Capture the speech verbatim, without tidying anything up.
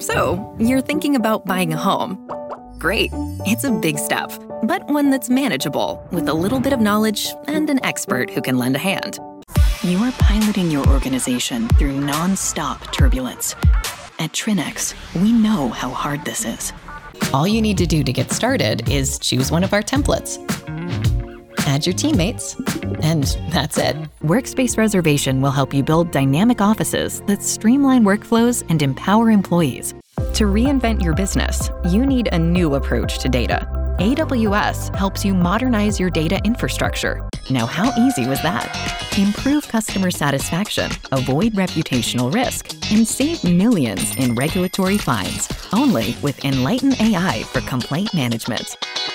So, you're thinking about buying a home. Great. It's a big step, but one that's manageable with a little bit of knowledge and an expert who can lend a hand. You are piloting your organization through non-stop turbulence. At Trinex, we know how hard this is. All you need to do to get started is choose one of our templates. Add your teammates, and that's it. Workspace Reservation will help you build dynamic offices that streamline workflows and empower employees. To reinvent your business, you need a new approach to data. A W S helps you modernize your data infrastructure. Now, how easy was that? Improve customer satisfaction, avoid reputational risk, and save millions in regulatory fines, only with Enlighten A I for complaint management.